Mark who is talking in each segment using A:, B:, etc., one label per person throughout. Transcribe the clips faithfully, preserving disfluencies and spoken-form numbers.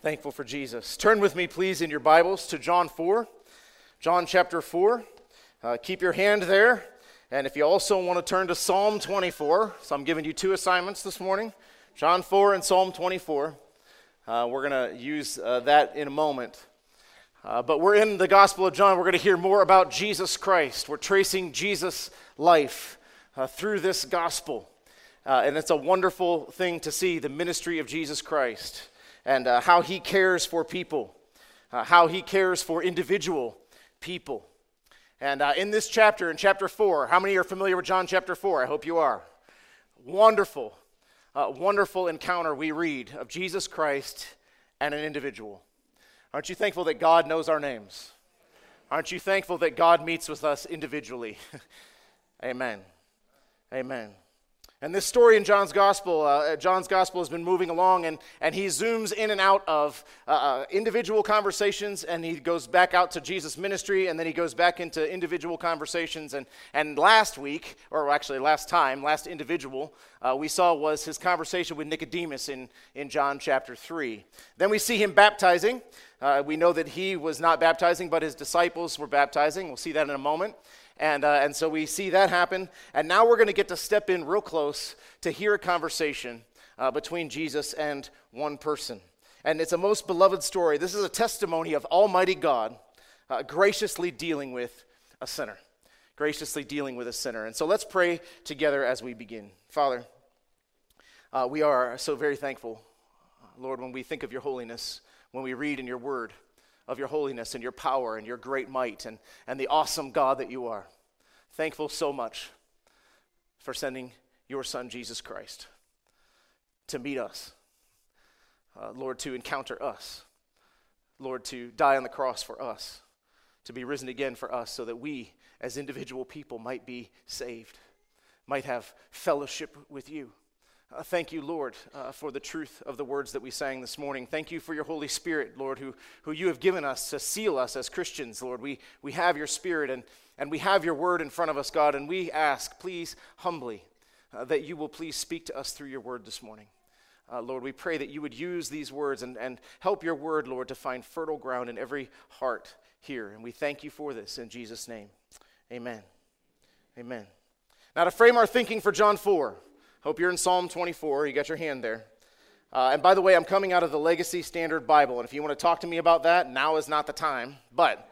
A: Thankful for Jesus. Turn with me, please, in your Bibles to John four. John chapter four. Uh, keep your hand there. And if you also want to turn to Psalm twenty-four, so I'm giving you two assignments this morning, John four and Psalm twenty-four. Uh, we're going to use uh, that in a moment. Uh, but we're in the Gospel of John. We're going to hear more about Jesus Christ. We're tracing Jesus' life uh, through this Gospel. Uh, and it's a wonderful thing to see the ministry of Jesus Christ and uh, how he cares for people, uh, how he cares for individual people. And uh, in this chapter, in chapter four, how many are familiar with John chapter four? I hope you are. Wonderful, uh, wonderful encounter we read of Jesus Christ and an individual. Aren't you thankful that God knows our names? Aren't you thankful that God meets with us individually? Amen. Amen. And this story in John's Gospel, uh, John's Gospel has been moving along, and, and he zooms in and out of uh, uh, individual conversations, and he goes back out to Jesus' ministry, and then he goes back into individual conversations. And, and last week, or actually last time, last individual uh, we saw was his conversation with Nicodemus in, in John chapter three. Then we see him baptizing. Uh, we know that he was not baptizing, but his disciples were baptizing. We'll see that in a moment. And uh, and so we see that happen. And now we're going to get to step in real close to hear a conversation uh, between Jesus and one person. And it's a most beloved story. This is a testimony of Almighty God uh, graciously dealing with a sinner. Graciously dealing with a sinner. And so let's pray together as we begin. Father, uh, we are so very thankful, Lord, when we think of your holiness, when we read in your word of your holiness and your power and your great might and, and the awesome God that you are. Thankful so much for sending your Son, Jesus Christ, to meet us. Uh, Lord, to encounter us. Lord, to die on the cross for us, to be risen again for us so that we as individual people might be saved, might have fellowship with you. Uh, thank you, Lord, uh, for the truth of the words that we sang this morning. Thank you for your Holy Spirit, Lord, who, who you have given us to seal us as Christians, Lord. We, we have your Spirit and, and we have your word in front of us, God, and we ask, please, humbly, uh, that you will please speak to us through your word this morning. Uh, Lord, we pray that you would use these words and, and help your word, Lord, to find fertile ground in every heart here. And we thank you for this in Jesus' name. Amen. Amen. Now, to frame our thinking for John four, hope you're in Psalm twenty-four. You got your hand there. Uh, and by the way, I'm coming out of the Legacy Standard Bible. And if you want to talk to me about that, now is not the time. But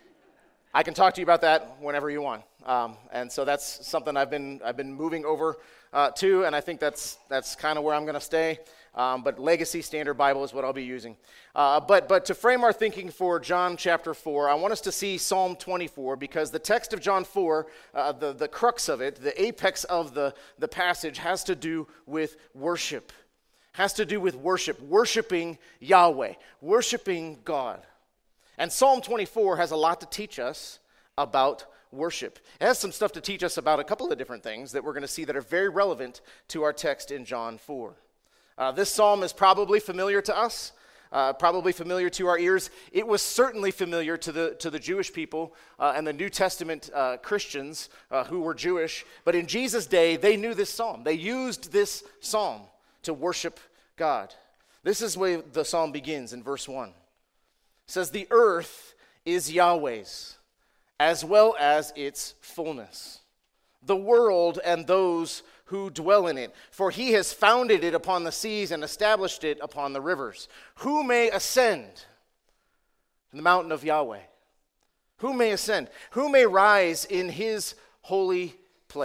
A: I can talk to you about that whenever you want. Um, and so that's something I've been I've been moving over uh, to, and I think that's that's kind of where I'm going to stay. Um, but Legacy Standard Bible is what I'll be using. Uh, but but to frame our thinking for John chapter four, I want us to see Psalm twenty-four, because the text of John four, uh, the, the crux of it, the apex of the, the passage, has to do with worship. Has to do with worship, worshiping Yahweh, worshiping God. And Psalm twenty-four has a lot to teach us about worship. It has some stuff to teach us about a couple of different things that we're going to see that are very relevant to our text in John four. Uh, this psalm is probably familiar to us, uh, probably familiar to our ears. It was certainly familiar to the to the Jewish people uh, and the New Testament uh, Christians uh, who were Jewish. But in Jesus' day, they knew this psalm. They used this psalm to worship God. This is where the psalm begins in verse one. It says, "The earth is Yahweh's, as well as its fullness, the world and those who dwell in it. For he has founded it upon the seas and established it upon the rivers. Who may ascend to the mountain of Yahweh? Who may ascend? Who may rise in his holy place?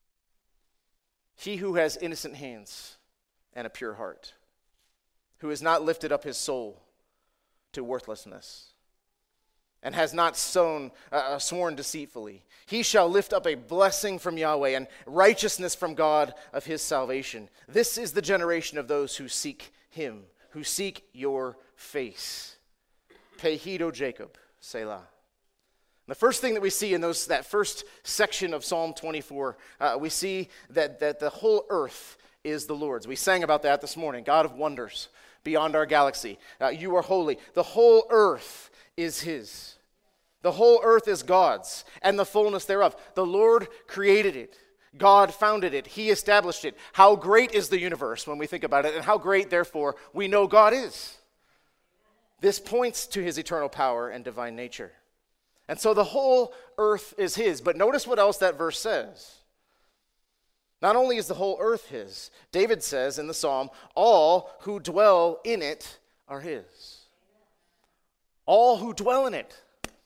A: He who has innocent hands and a pure heart, who has not lifted up his soul to worthlessness, and has not sown, uh, sworn deceitfully. He shall lift up a blessing from Yahweh and righteousness from God of his salvation. This is the generation of those who seek him, who seek your face. Pehido Jacob, Selah." The first thing that we see in those that first section of Psalm twenty-four, uh, we see that, that the whole earth is the Lord's. We sang about that this morning. God of wonders beyond our galaxy. Uh, you are holy. The whole earth is his. The whole earth is God's, and the fullness thereof. The Lord created it. God founded it. He established it. How great is the universe when we think about it, and how great, therefore, we know God is. This points to his eternal power and divine nature. And so the whole earth is his. But notice what else that verse says. Not only is the whole earth his, David says in the psalm, all who dwell in it are his. All who dwell in it.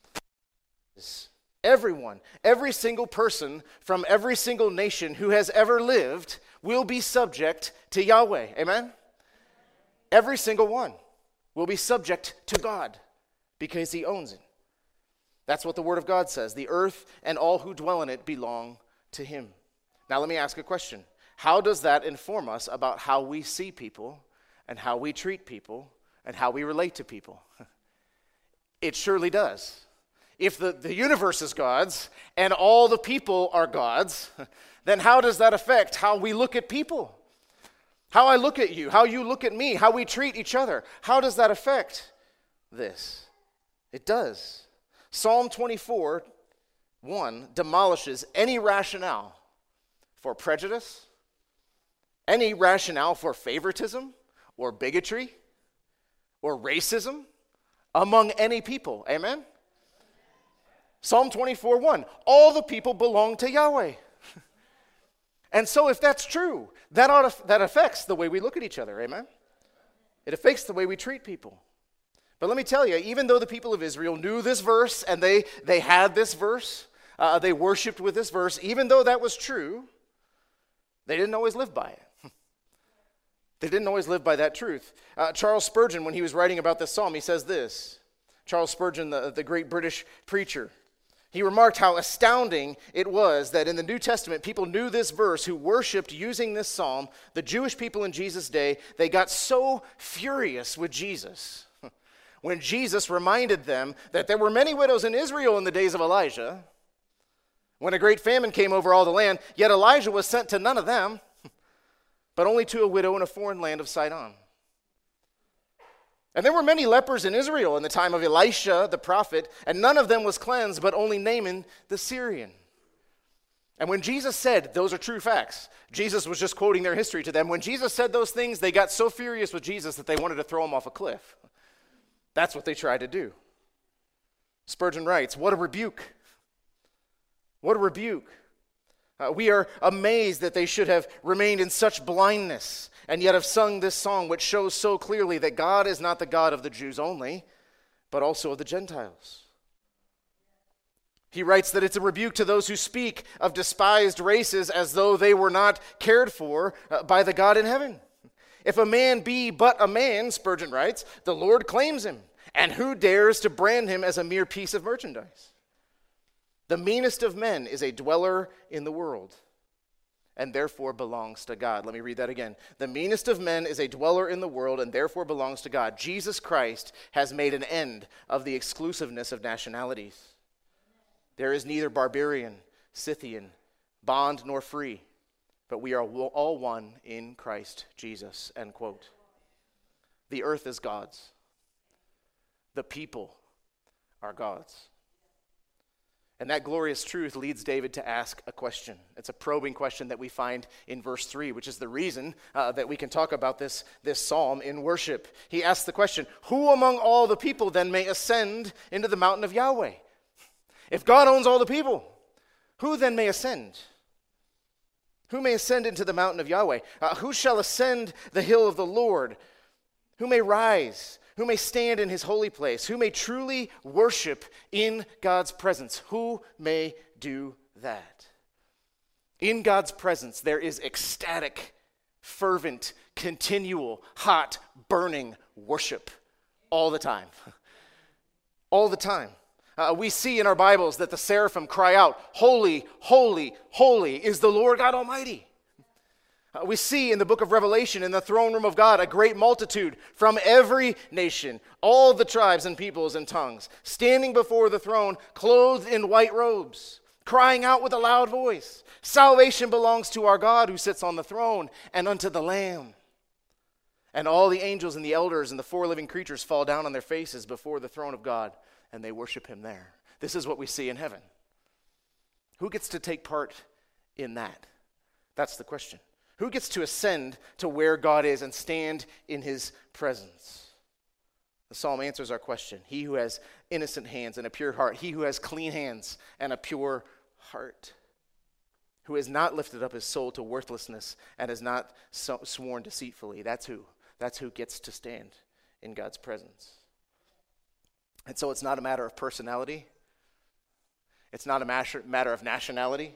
A: Everyone, every single person from every single nation who has ever lived will be subject to Yahweh. Amen? Every single one will be subject to God because he owns it. That's what the Word of God says. The earth and all who dwell in it belong to him. Now let me ask a question. How does that inform us about how we see people and how we treat people and how we relate to people? It surely does. If the, the universe is God's and all the people are God's, then how does that affect how we look at people? How I look at you, how you look at me, how we treat each other. How does that affect this? It does. Psalm twenty-four, one demolishes any rationale for prejudice, any rationale for favoritism or bigotry or racism among any people. Amen? Psalm twenty-four, one, all the people belong to Yahweh. And so if that's true, that, ought to, that affects the way we look at each other, amen? It affects the way we treat people. But let me tell you, even though the people of Israel knew this verse and they, they had this verse, uh, they worshiped with this verse, even though that was true, they didn't always live by it. They didn't always live by that truth. Uh, Charles Spurgeon, when he was writing about this psalm, he says this. Charles Spurgeon, the, the great British preacher, he remarked how astounding it was that in the New Testament, people knew this verse who worshiped using this psalm. The Jewish people in Jesus' day, they got so furious with Jesus when Jesus reminded them that there were many widows in Israel in the days of Elijah, when a great famine came over all the land, yet Elijah was sent to none of them, but only to a widow in a foreign land of Sidon. And there were many lepers in Israel in the time of Elisha the prophet, and none of them was cleansed, but only Naaman the Syrian. And when Jesus said, those are true facts, Jesus was just quoting their history to them. When Jesus said those things, they got so furious with Jesus that they wanted to throw him off a cliff. That's what they tried to do. Spurgeon writes, what a rebuke. What a rebuke. Uh, we are amazed that they should have remained in such blindness and yet have sung this song, which shows so clearly that God is not the God of the Jews only, but also of the Gentiles. He writes that it's a rebuke to those who speak of despised races as though they were not cared for uh, by the God in heaven. If a man be but a man, Spurgeon writes, the Lord claims him, and who dares to brand him as a mere piece of merchandise? The meanest of men is a dweller in the world, and therefore belongs to God. Let me read that again. The meanest of men is a dweller in the world, and therefore belongs to God. Jesus Christ has made an end of the exclusiveness of nationalities. There is neither barbarian, Scythian, bond nor free, but we are all one in Christ Jesus, end quote. The earth is God's. The people are God's. And that glorious truth leads David to ask a question. It's a probing question that we find in verse three, which is the reason uh, that we can talk about this, this psalm in worship. He asks the question, who among all the people then may ascend into the mountain of Yahweh? If God owns all the people, who then may ascend? Who may ascend into the mountain of Yahweh? Uh, who shall ascend the hill of the Lord? Who may rise? Who may stand in his holy place? Who may truly worship in God's presence? Who may do that? In God's presence, there is ecstatic, fervent, continual, hot, burning worship all the time. All the time. Uh, we see in our Bibles that the seraphim cry out, holy, holy, holy is the Lord God Almighty. Uh, we see in the book of Revelation, in the throne room of God, a great multitude from every nation, all the tribes and peoples and tongues, standing before the throne, clothed in white robes, crying out with a loud voice, salvation belongs to our God who sits on the throne and unto the Lamb. And all the angels and the elders and the four living creatures fall down on their faces before the throne of God, and they worship him there. This is what we see in heaven. Who gets to take part in that? That's the question. Who gets to ascend to where God is and stand in his presence? The psalm answers our question. He who has innocent hands and a pure heart, he who has clean hands and a pure heart, who has not lifted up his soul to worthlessness and has not so sworn deceitfully. That's who. That's who gets to stand in God's presence. And so it's not a matter of personality. It's not a matter of nationality.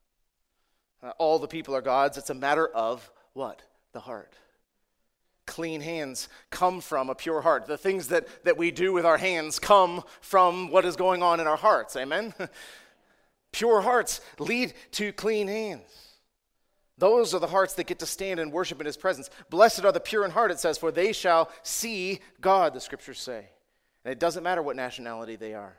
A: Uh, all the people are God's. It's a matter of what? The heart. Clean hands come from a pure heart. The things that, that we do with our hands come from what is going on in our hearts. Amen? Pure hearts lead to clean hands. Those are the hearts that get to stand and worship in his presence. Blessed are the pure in heart, it says, for they shall see God, the scriptures say. And it doesn't matter what nationality they are.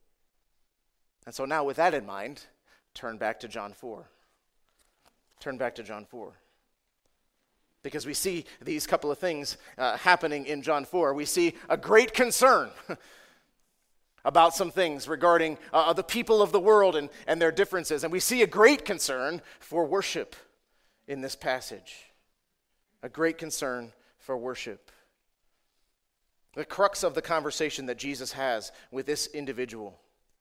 A: And so now with that in mind, turn back to John four. Turn back to John four. Because we see these couple of things uh, happening in John four. We see a great concern about some things regarding uh, the people of the world and, and their differences. And we see a great concern for worship in this passage. A great concern for worship. The crux of the conversation that Jesus has with this individual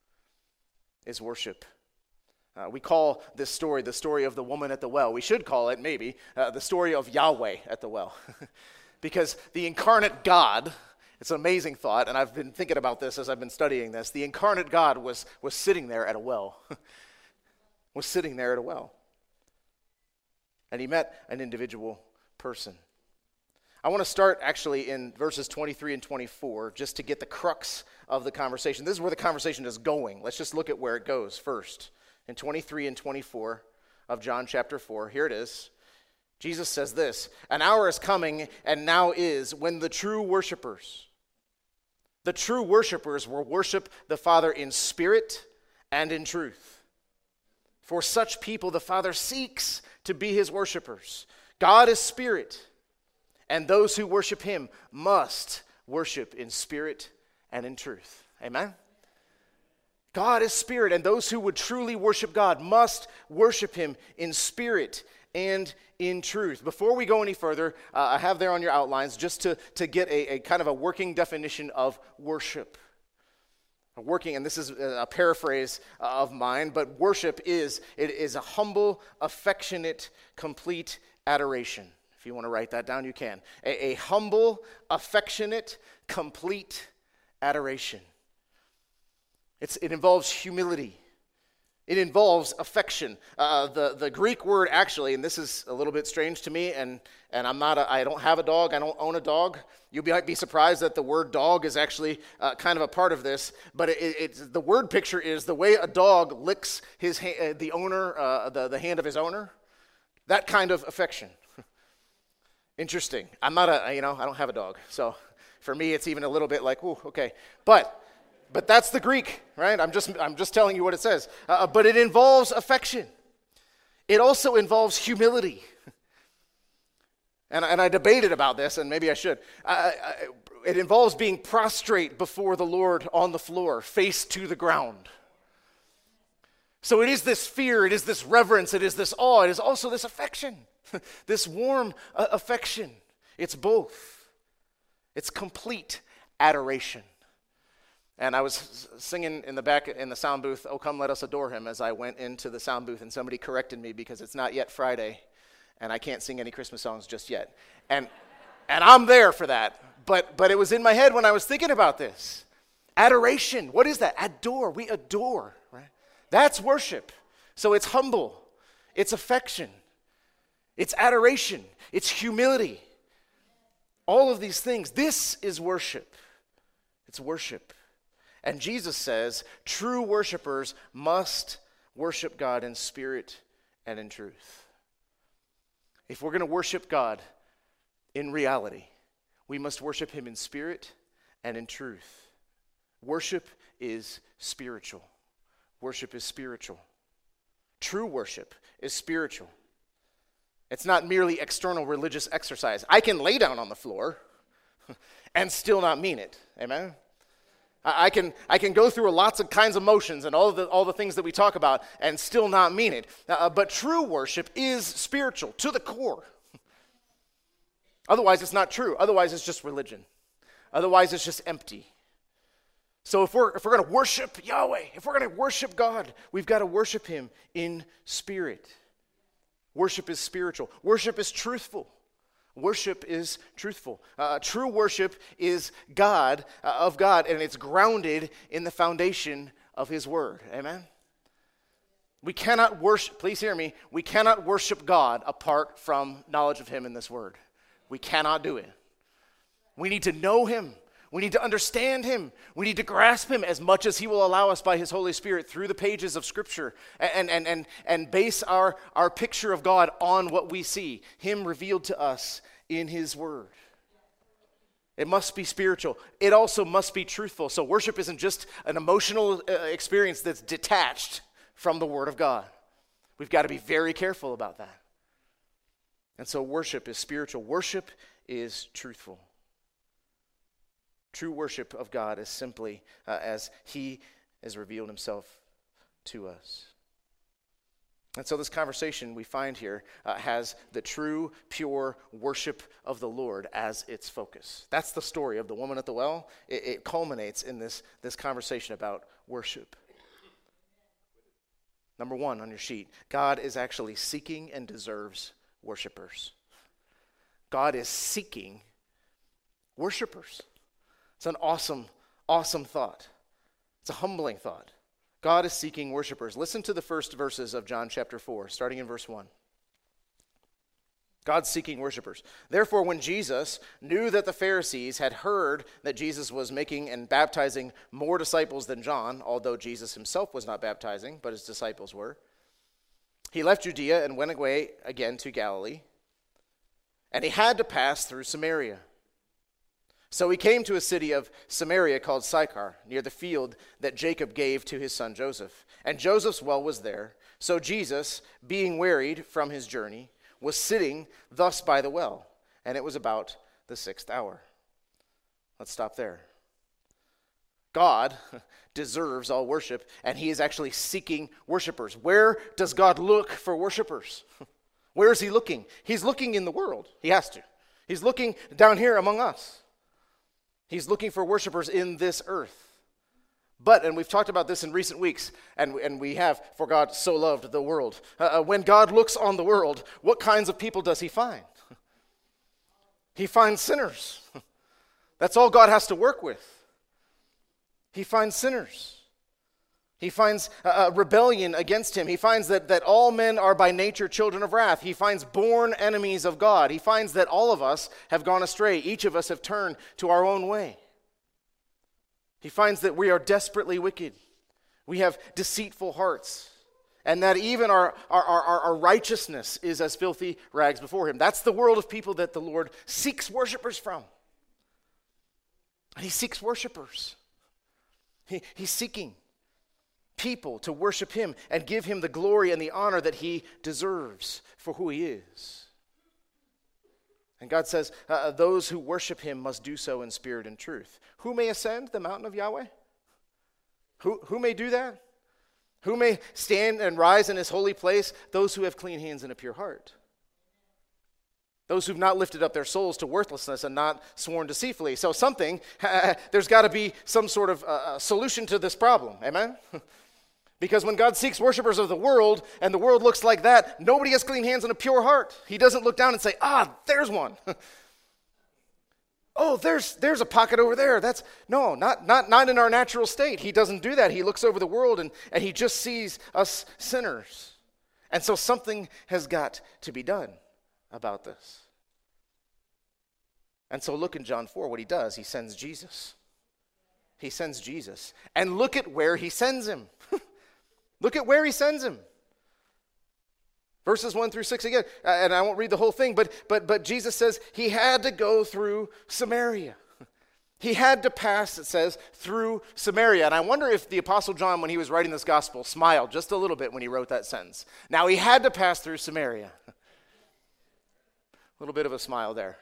A: is worship. Uh, we call this story the story of the woman at the well. We should call it, maybe, uh, the story of Yahweh at the well. Because the incarnate God, it's an amazing thought, and I've been thinking about this as I've been studying this. The incarnate God was, was sitting there at a well. was sitting there at a well. And he met an individual person. I want to start actually in verses twenty-three and twenty-four just to get the crux of the conversation. This is where the conversation is going. Let's just look at where it goes first. In twenty-three and twenty-four of John chapter four, here it is. Jesus says this, an hour is coming and now is when the true worshipers, the true worshipers will worship the Father in spirit and in truth. For such people the Father seeks to be his worshipers. God is spirit, and those who worship him must worship in spirit and in truth. Amen? God is spirit, and those who would truly worship God must worship him in spirit and in truth. Before we go any further, uh, I have there on your outlines just to, to get a, a kind of a working definition of worship. A working, and this is a paraphrase of mine, but worship is, it is a humble, affectionate, complete adoration. If you want to write that down, you can. A, a humble, affectionate, complete adoration. It's, it involves humility. It involves affection. Uh, the, the Greek word actually, and this is a little bit strange to me, and, and I'm not a, I don't have a dog, I don't own a dog. You might be surprised that the word dog is actually uh, kind of a part of this, but it, it, the word picture is the way a dog licks his ha- uh, the owner, uh, the, the hand of his owner. That kind of affection. Interesting. I'm not a, you know, I don't have a dog, so for me it's even a little bit like, ooh, okay. But But that's the Greek, right? I'm just I'm just telling you what it says. Uh, but it involves affection. It also involves humility. And, and I debated about this, and maybe I should. I, I, it involves being prostrate before the Lord on the floor, face to the ground. So it is this fear, it is this reverence, it is this awe, it is also this affection, this warm uh, affection. It's both. It's complete adoration. And I was singing in the back in the sound booth, "Oh, come let us adore him," as I went into the sound booth, and somebody corrected me because it's not yet Friday, and I can't sing any Christmas songs just yet. And and I'm there for that. But but it was in my head when I was thinking about this. Adoration, what is that? Adore, we adore, right? That's worship. So it's humble, it's affection, it's adoration, it's humility. All of these things, this is worship. It's worship. And Jesus says, true worshipers must worship God in spirit and in truth. If we're going to worship God in reality, we must worship him in spirit and in truth. Worship is spiritual. Worship is spiritual. True worship is spiritual. It's not merely external religious exercise. I can lay down on the floor and still not mean it. Amen? I can I can go through lots of kinds of motions and all of the all the things that we talk about and still not mean it. Uh, but true worship is spiritual to the core. Otherwise, it's not true. Otherwise, it's just religion. Otherwise, it's just empty. So if we're if we're going to worship Yahweh, if we're going to worship God, we've got to worship him in spirit. Worship is spiritual. Worship is truthful. Worship is truthful. Uh, true worship is God, uh, of God, and it's grounded in the foundation of his word. Amen? We cannot worship, please hear me, we cannot worship God apart from knowledge of him in this word. We cannot do it. We need to know him. We need to understand him. We need to grasp him as much as he will allow us by his Holy Spirit through the pages of Scripture and, and, and, and base our, our picture of God on what we see, him revealed to us in his word. It must be spiritual. It also must be truthful. So worship isn't just an emotional uh, experience that's detached from the word of God. We've got to be very careful about that. And so worship is spiritual. Worship is truthful. True worship of God is simply uh, as he has revealed himself to us. And so this conversation we find here uh, has the true, pure worship of the Lord as its focus. That's the story of the woman at the well. It, it culminates in this, this conversation about worship. Number one on your sheet, God is actually seeking and deserves worshipers. God is seeking worshipers. It's an awesome, awesome thought. It's a humbling thought. God is seeking worshipers. Listen to the first verses of John chapter four, starting in verse one. God's seeking worshipers. Therefore, when Jesus knew that the Pharisees had heard that Jesus was making and baptizing more disciples than John, although Jesus himself was not baptizing, but his disciples were, he left Judea and went away again to Galilee, and he had to pass through Samaria. So he came to a city of Samaria called Sychar, near the field that Jacob gave to his son Joseph. And Joseph's well was there. So Jesus, being wearied from his journey, was sitting thus by the well, and it was about the sixth hour. Let's stop there. God deserves all worship, and he is actually seeking worshipers. Where does God look for worshipers? Where is he looking? He's looking in the world. He has to. He's looking down here among us. He's looking for worshipers in this earth. But, and we've talked about this in recent weeks, and, and we have, for God so loved the world. Uh, when God looks on the world, what kinds of people does he find? He finds sinners. That's all God has to work with. He finds sinners. He finds uh, rebellion against him. He finds that, that all men are by nature children of wrath. He finds born enemies of God. He finds that all of us have gone astray. Each of us have turned to our own way. He finds that we are desperately wicked. We have deceitful hearts. And that even our, our, our, our righteousness is as filthy rags before him. That's the world of people that the Lord seeks worshipers from. And he seeks worshipers. He, he's seeking people to worship him and give him the glory and the honor that he deserves for who he is. And God says, uh, those who worship him must do so in spirit and truth. Who may ascend the mountain of Yahweh? Who, who may do that? Who may stand and rise in his holy place? Those who have clean hands and a pure heart. Those who've not lifted up their souls to worthlessness and not sworn deceitfully. So something, uh, there's got to be some sort of uh, solution to this problem. Amen? Because when God seeks worshipers of the world, and the world looks like that, nobody has clean hands and a pure heart. He doesn't look down and say, ah, there's one. oh, there's there's a pocket over there. That's no, not, not, not in our natural state. He doesn't do that. He looks over the world, and, and he just sees us sinners. And so something has got to be done about this. And so look in John four, what he does. He sends Jesus. He sends Jesus. And look at where he sends him. Look at where he sends him. Verses one through six again, and I won't read the whole thing, but but but Jesus says he had to go through Samaria. He had to pass, it says, through Samaria. And I wonder if the Apostle John, when he was writing this gospel, smiled just a little bit when he wrote that sentence. Now he had to pass through Samaria. A little bit of a smile there.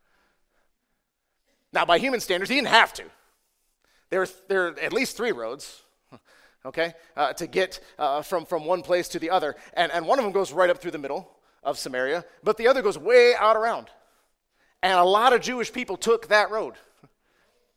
A: Now by human standards, he didn't have to. There, there are at least three roads. Okay, uh, to get uh, from, from one place to the other. And, and one of them goes right up through the middle of Samaria, but the other goes way out around. And a lot of Jewish people took that road.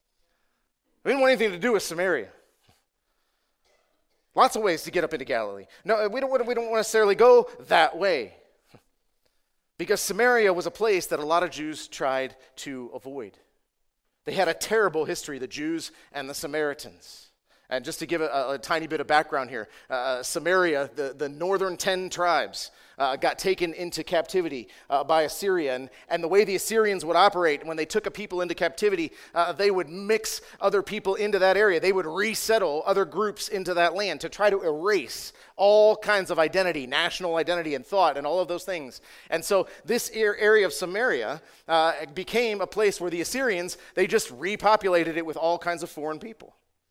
A: We didn't want anything to do with Samaria. Lots of ways to get up into Galilee. No, we don't, we don't necessarily go that way. Because Samaria was a place that a lot of Jews tried to avoid. They had a terrible history, the Jews and the Samaritans. And just to give a, a tiny bit of background here, uh, Samaria, the, the northern ten tribes, uh, got taken into captivity uh, by Assyria. And, and the way the Assyrians would operate, when they took a people into captivity, uh, they would mix other people into that area. They would resettle other groups into that land to try to erase all kinds of identity, national identity and thought and all of those things. And so this area of Samaria uh, became a place where the Assyrians, they just repopulated it with all kinds of foreign people.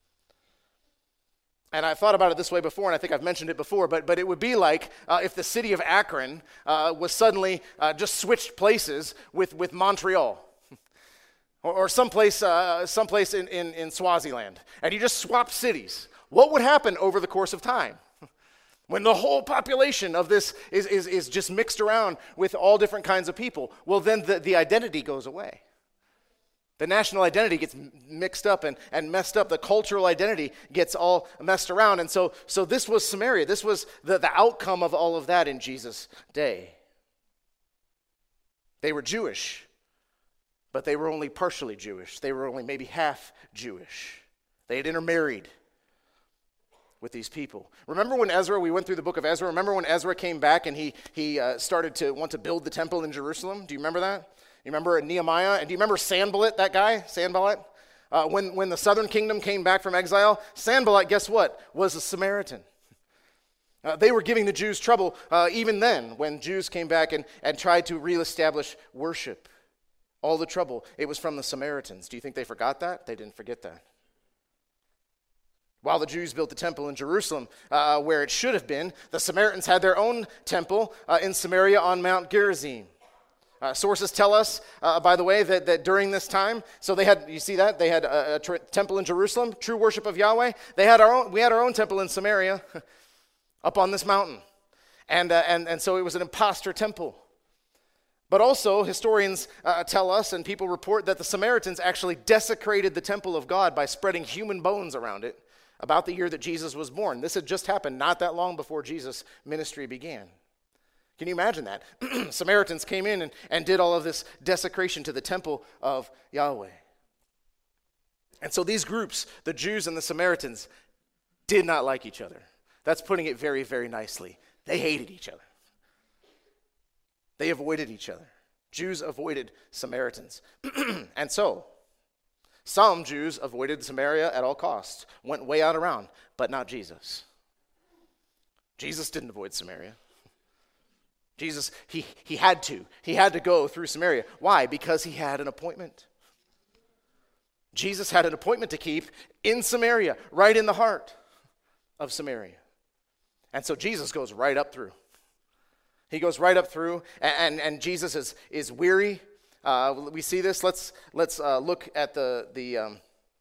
A: And I've thought about it this way before, and I think I've mentioned it before, but, but it would be like uh, if the city of Akron uh, was suddenly uh, just switched places with, with Montreal. or, or someplace, uh, someplace in, in, in Swaziland. And you just swapped cities. What would happen over the course of time? When the whole population of this is, is, is just mixed around with all different kinds of people, well, then the, the identity goes away. The national identity gets mixed up and, and messed up. The cultural identity gets all messed around. And so, so this was Samaria. This was the, the outcome of all of that in Jesus' day. They were Jewish, but they were only partially Jewish. They were only maybe half Jewish. They had intermarried with these people. Remember when Ezra, we went through the book of Ezra, remember when Ezra came back and he, he uh, started to want to build the temple in Jerusalem? Do you remember that? You remember Nehemiah? And do you remember Sanballat, that guy, Sanballat? Uh, when, when the southern kingdom came back from exile, Sanballat, guess what? Was a Samaritan. Uh, they were giving the Jews trouble uh, even then when Jews came back and, and tried to reestablish worship. All the trouble, it was from the Samaritans. Do you think they forgot that? They didn't forget that. While the Jews built the temple in Jerusalem, uh, where it should have been, the Samaritans had their own temple uh, in Samaria on Mount Gerizim. Uh, sources tell us, uh, by the way, that, that during this time, so they had, you see that? They had a, a tr- temple in Jerusalem, true worship of Yahweh. They had our own, we had our own temple in Samaria, up on this mountain. And, uh, and, and so it was an imposter temple. But also, historians uh, tell us, and people report, that the Samaritans actually desecrated the temple of God by spreading human bones around it about the year that Jesus was born. This had just happened not that long before Jesus' ministry began. Can you imagine that? Samaritans came in and, and did all of this desecration to the temple of Yahweh. And so these groups, the Jews and the Samaritans, did not like each other. That's putting it very, very nicely. They hated each other. They avoided each other. Jews avoided Samaritans. And so, some Jews avoided Samaria at all costs, went way out around, but not Jesus. Jesus didn't avoid Samaria. Jesus, he, he had to. He had to go through Samaria. Why? Because he had an appointment. Jesus had an appointment to keep in Samaria, right in the heart of Samaria. And so Jesus goes right up through. He goes right up through, and, and, and Jesus is, is weary. Uh, we see this. Let's, let's uh, look at the... the um,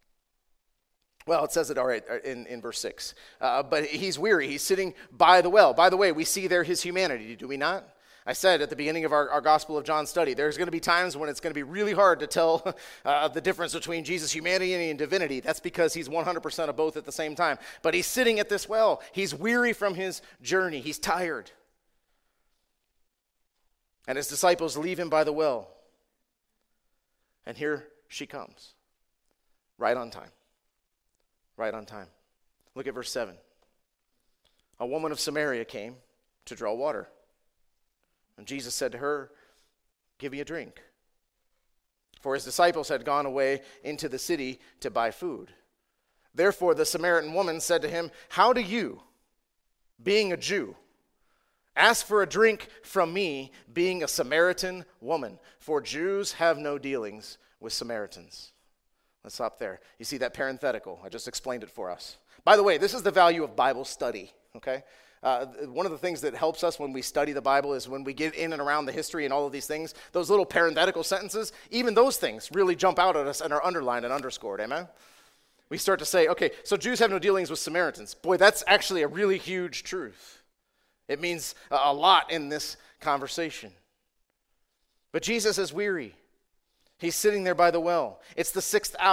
A: Well, it says it all right in, in verse six. Uh, but he's weary. He's sitting by the well. By the way, we see there his humanity, do we not? I said at the beginning of our, our Gospel of John study, there's going to be times when it's going to be really hard to tell uh, the difference between Jesus' humanity and divinity. That's because he's one hundred percent of both at the same time. But he's sitting at this well. He's weary from his journey. He's tired. And his disciples leave him by the well. And here she comes, right on time. Right on time. Look at verse seven. A woman of Samaria came to draw water. And Jesus said to her, "Give me a drink." For his disciples had gone away into the city to buy food. Therefore the Samaritan woman said to him, "How do you, being a Jew, ask for a drink from me, being a Samaritan woman? For Jews have no dealings with Samaritans." Let's stop there. You see that parenthetical? I just explained it for us. By the way, this is the value of Bible study, okay? Uh, one of the things that helps us when we study the Bible is when we get in and around the history and all of these things, those little parenthetical sentences, even those things really jump out at us and are underlined and underscored, amen? We start to say, okay, so Jews have no dealings with Samaritans. Boy, that's actually a really huge truth. It means a lot in this conversation. But Jesus is weary. He's sitting there by the well. It's the sixth hour.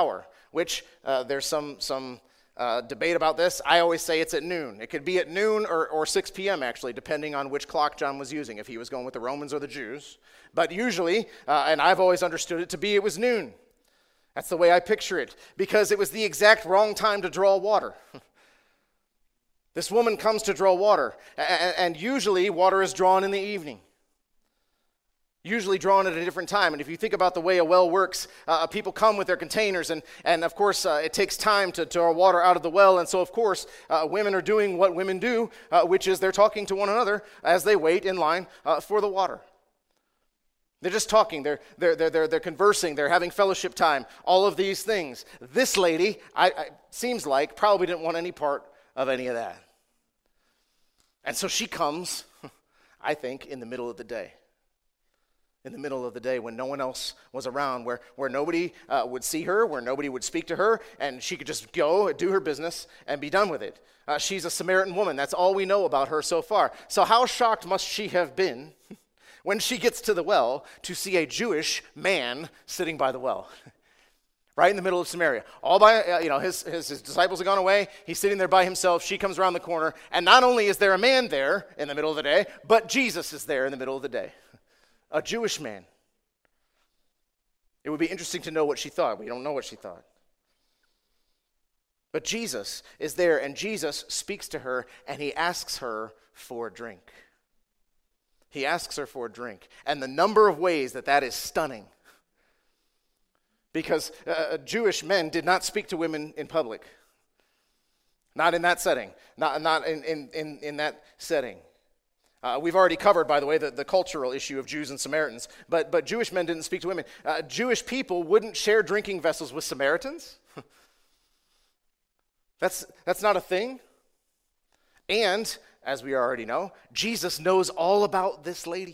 A: which uh, there's some some uh, debate about this. I always say it's at noon. It could be at noon or, or six p.m. actually, depending on which clock John was using, if he was going with the Romans or the Jews. But usually, uh, and I've always understood it to be, it was noon. That's the way I picture it, because it was the exact wrong time to draw water. This woman comes to draw water, and usually water is drawn in the evening. Usually drawn at a different time. And if you think about the way a well works, uh, people come with their containers, and, and of course uh, it takes time to draw water out of the well, and so of course uh, women are doing what women do, uh, which is they're talking to one another as they wait in line uh, for the water. They're just talking, they're, they're, they're, they're, they're conversing, they're having fellowship time, all of these things. This lady, I, I seems like, probably didn't want any part of any of that. And so she comes, I think, in the middle of the day. In the middle of the day when no one else was around, where, where nobody uh, would see her, where nobody would speak to her, and she could just go, do her business, and be done with it. Uh, she's a Samaritan woman. That's all we know about her so far. So how shocked must she have been when she gets to the well to see a Jewish man sitting by the well? Right in the middle of Samaria. All by, uh, you know, his, his, his disciples have gone away. He's sitting there by himself. She comes around the corner. And not only is there a man there in the middle of the day, but Jesus is there in the middle of the day. A Jewish man. It would be interesting to know what she thought. We don't know what she thought. But Jesus is there, and Jesus speaks to her, and he asks her for a drink. He asks her for a drink. And the number of ways that that is stunning. Because uh, Jewish men did not speak to women in public. Not in that setting. Not, not in, in, in, in that setting. Uh, we've already covered, by the way, the, the cultural issue of Jews and Samaritans. But, but Jewish men didn't speak to women. Uh, Jewish people wouldn't share drinking vessels with Samaritans. that's, that's not a thing. And, as we already know, Jesus knows all about this lady.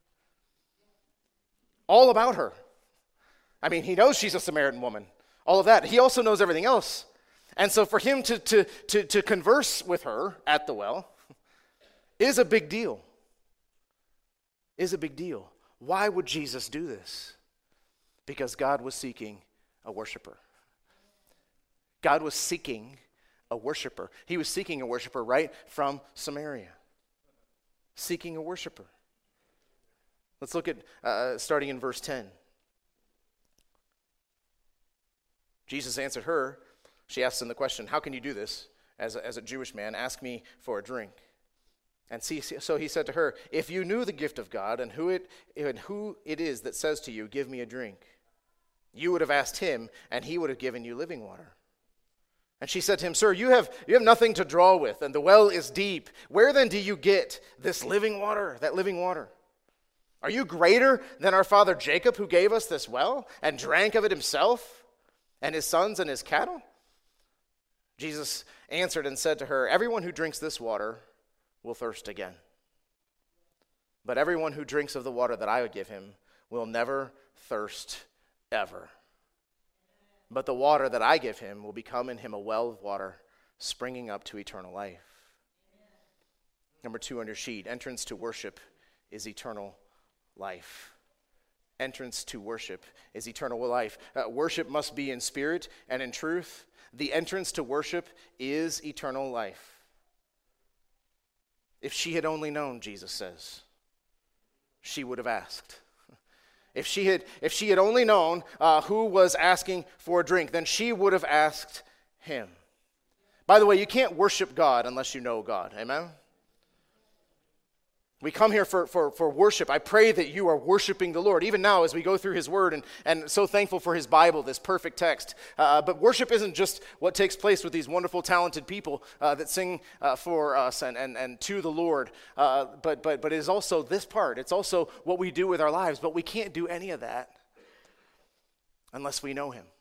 A: All about her. I mean, he knows she's a Samaritan woman. All of that. He also knows everything else. And so for him to, to, to, to converse with her at the well is a big deal. Is a big deal. Why would Jesus do this? Because God was seeking a worshiper. God was seeking a worshiper. He was seeking a worshiper right from Samaria. Seeking a worshiper. Let's look at, uh, starting in verse ten. Jesus answered her. She asks him the question, how can you do this as a, as a Jewish man? Ask me for a drink. And see, so he said to her, if you knew the gift of God and who it and who it is that says to you, give me a drink, you would have asked him, and he would have given you living water. And she said to him, sir, you have you have nothing to draw with, and the well is deep. Where then do you get this living water, that living water? Are you greater than our father Jacob, who gave us this well and drank of it himself, and his sons and his cattle? Jesus answered and said to her, everyone who drinks this water will thirst again. But everyone who drinks of the water that I would give him will never thirst ever. But the water that I give him will become in him a well of water springing up to eternal life. Number two on your sheet, entrance to worship is eternal life. Entrance to worship is eternal life. Uh, worship must be in spirit and in truth. The entrance to worship is eternal life. If she had only known, Jesus says, she would have asked. If she had, if she had only known uh, who was asking for a drink, then she would have asked him. By the way, you can't worship God unless you know God. Amen? We come here for, for, for worship. I pray that you are worshiping the Lord, even now as we go through his word, and, and so thankful for his Bible, this perfect text. Uh, but worship isn't just what takes place with these wonderful, talented people uh, that sing uh, for us and, and, and to the Lord. Uh, but, but, but it is also this part. It's also what we do with our lives. But we can't do any of that unless we know him.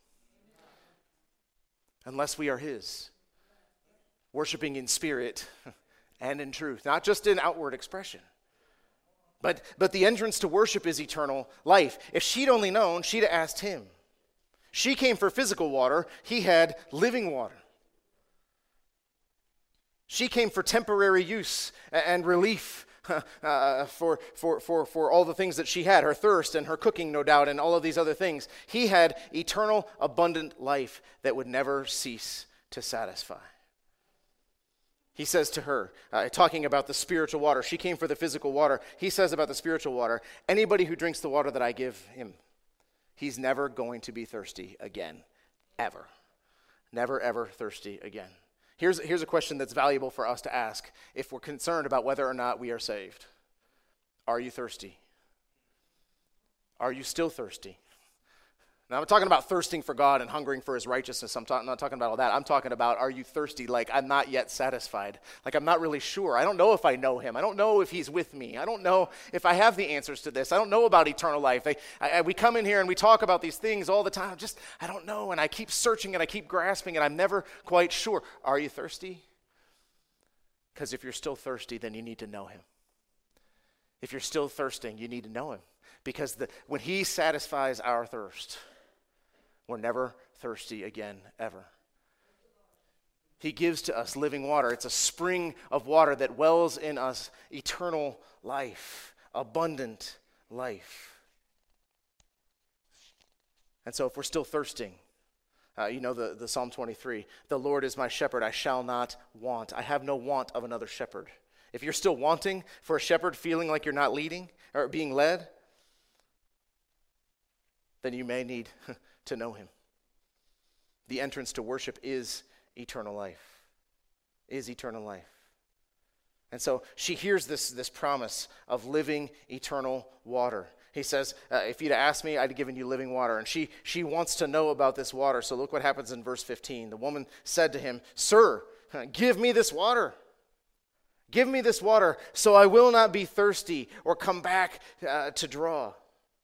A: Unless we are his. Worshiping in spirit and in truth. Not just in outward expression. But but the entrance to worship is eternal life. If she'd only known, she'd have asked him. She came for physical water. He had living water. She came for temporary use and relief uh, for, for, for, for all the things that she had, her thirst and her cooking, no doubt, and all of these other things. He had eternal, abundant life that would never cease to satisfy. He says to her, uh, talking about the spiritual water, she came for the physical water. He says about the spiritual water, anybody who drinks the water that I give him, he's never going to be thirsty again, ever. Never, ever thirsty again. Here's, here's a question that's valuable for us to ask if we're concerned about whether or not we are saved. Are you thirsty? Are you still thirsty? Now, I'm talking about thirsting for God and hungering for his righteousness. I'm ta- not talking about all that. I'm talking about, are you thirsty like I'm not yet satisfied? Like I'm not really sure. I don't know if I know him. I don't know if he's with me. I don't know if I have the answers to this. I don't know about eternal life. I, I, we come in here and we talk about these things all the time. Just, I don't know. And I keep searching and I keep grasping and I'm never quite sure. Are you thirsty? Because if you're still thirsty, then you need to know him. If you're still thirsting, you need to know him. Because the, when he satisfies our thirst, we're never thirsty again, ever. He gives to us living water. It's a spring of water that wells in us eternal life, abundant life. And so if we're still thirsting, uh, you know the, the Psalm twenty-three, the Lord is my shepherd, I shall not want. I have no want of another shepherd. If you're still wanting for a shepherd, feeling like you're not leading or being led, then you may need to know him. The entrance to worship is eternal life. Is eternal life. And so she hears this, this promise of living eternal water. He says, uh, if you'd asked me, I'd have given you living water. And she, she wants to know about this water. So look what happens in verse fifteen. The woman said to him, Sir, give me this water. Give me this water so I will not be thirsty or come back uh, to draw.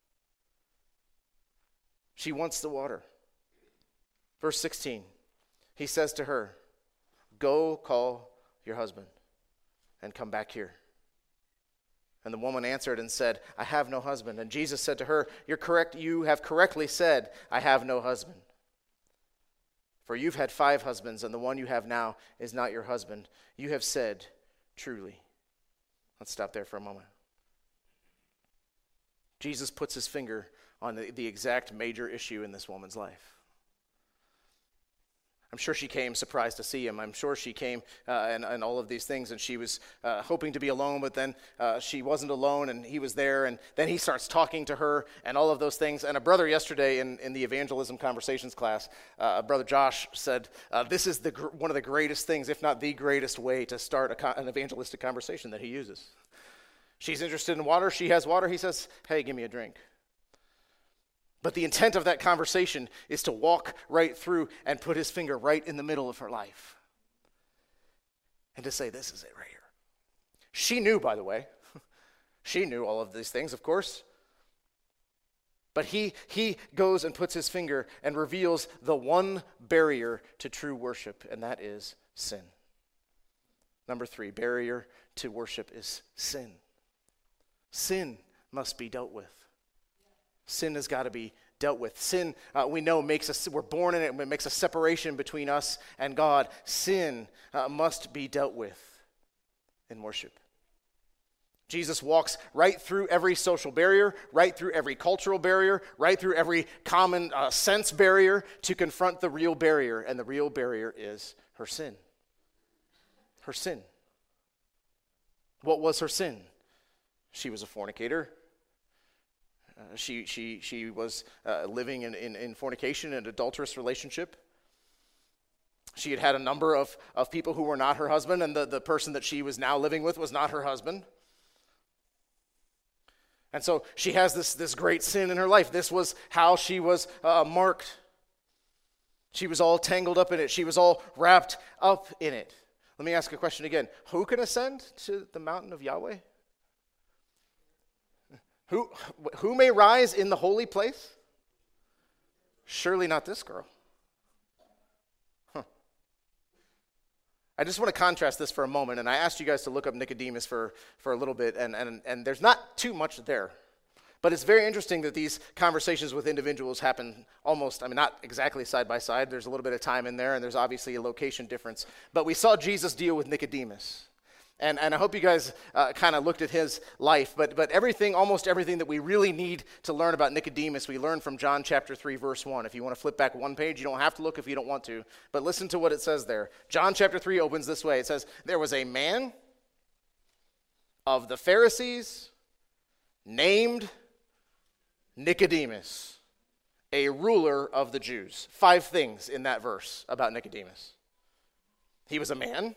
A: She wants the water. Verse sixteen, he says to her, Go call your husband and come back here. And the woman answered and said, I have no husband. And Jesus said to her, You're correct. You have correctly said, I have no husband. For you've had five husbands, and the one you have now is not your husband. You have said truly. Let's stop there for a moment. Jesus puts his finger on the, the exact major issue in this woman's life. I'm sure she came surprised to see him. I'm sure she came uh, and, and all of these things, and she was uh, hoping to be alone, but then uh, she wasn't alone, and he was there, and then he starts talking to her and all of those things. And a brother yesterday in, in the evangelism conversations class, uh, Brother Josh, said, uh, this is the gr- one of the greatest things, if not the greatest way to start a con- an evangelistic conversation that he uses. She's interested in water. She has water. He says, hey, give me a drink. But the intent of that conversation is to walk right through and put his finger right in the middle of her life. And to say, this is it right here. She knew, by the way. She knew all of these things, of course. But he, he goes and puts his finger and reveals the one barrier to true worship, and that is sin. Number three, barrier to worship is sin. Sin must be dealt with. Sin has got to be dealt with. Sin, uh, we know, makes us, we're born in it, it makes a separation between us and God. Sin uh, must be dealt with in worship. Jesus walks right through every social barrier, right through every cultural barrier, right through every common uh, sense barrier to confront the real barrier, and the real barrier is her sin. Her sin. What was her sin? She was a fornicator. Uh, she she she was uh, living in, in, in fornication, an adulterous relationship. She had had a number of, of people who were not her husband, and the, the person that she was now living with was not her husband. And so she has this, this great sin in her life. This was how she was uh, marked. She was all tangled up in it. She was all wrapped up in it. Let me ask a question again. Who can ascend to the mountain of Yahweh? Who, who may rise in the holy place? Surely not this girl. Huh. I just want to contrast this for a moment, and I asked you guys to look up Nicodemus for, for a little bit, and, and, and there's not too much there. But it's very interesting that these conversations with individuals happen almost, I mean, not exactly side by side. There's a little bit of time in there, and there's obviously a location difference. But we saw Jesus deal with Nicodemus. And, and I hope you guys uh, kind of looked at his life. But, but everything, almost everything that we really need to learn about Nicodemus, we learn from John chapter three, verse one. If you want to flip back one page, you don't have to look if you don't want to. But listen to what it says there. John chapter three opens this way. It says, there was a man of the Pharisees named Nicodemus, a ruler of the Jews. Five things in that verse about Nicodemus. He was a man.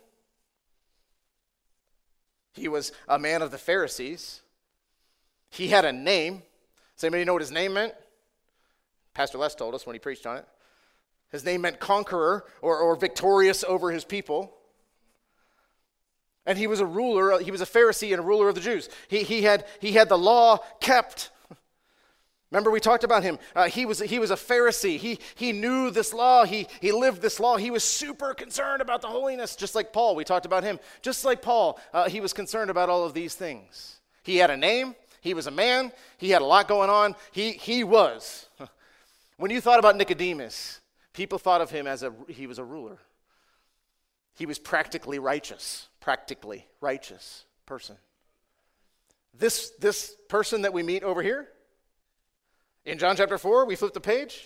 A: He was a man of the Pharisees. He had a name. Does anybody know what his name meant? Pastor Les told us when he preached on it. His name meant conqueror or, or victorious over his people. And he was a ruler. He was a Pharisee and a ruler of the Jews. He, he, had, he had the law kept. Remember, we talked about him. Uh, he was he was a Pharisee. He he knew this law. He he lived this law. He was super concerned about the holiness, just like Paul. We talked about him. Just like Paul, uh, he was concerned about all of these things. He had a name. He was a man. He had a lot going on. He he was. When you thought about Nicodemus, people thought of him as a he was a ruler. He was practically righteous, practically righteous person. This this person that we meet over here, in John chapter four, we flip the page.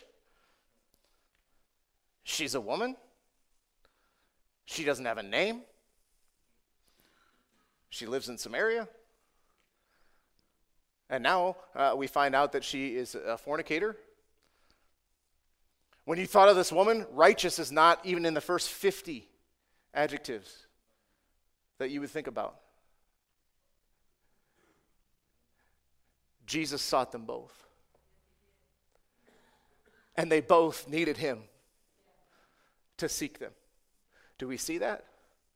A: She's a woman. She doesn't have a name. She lives in Samaria. And now uh, we find out that she is a fornicator. When you thought of this woman, righteous is not even in the first fifty adjectives that you would think about. Jesus sought them both. And they both needed him to seek them. Do we see that?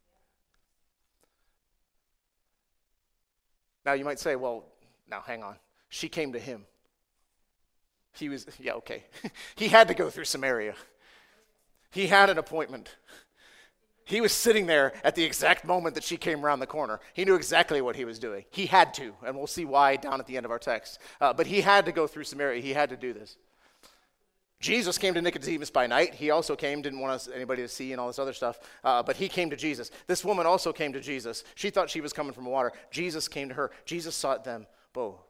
A: Now you might say, well, now hang on. She came to him. He was, yeah, okay. He had to go through Samaria. He had an appointment. He was sitting there at the exact moment that she came around the corner. He knew exactly what he was doing. He had to, and we'll see why down at the end of our text. Uh, but he had to go through Samaria. He had to do this. Jesus came to Nicodemus by night. He also came, didn't want us, anybody to see and all this other stuff, uh, but he came to Jesus. This woman also came to Jesus. She thought she was coming from water. Jesus came to her. Jesus sought them both.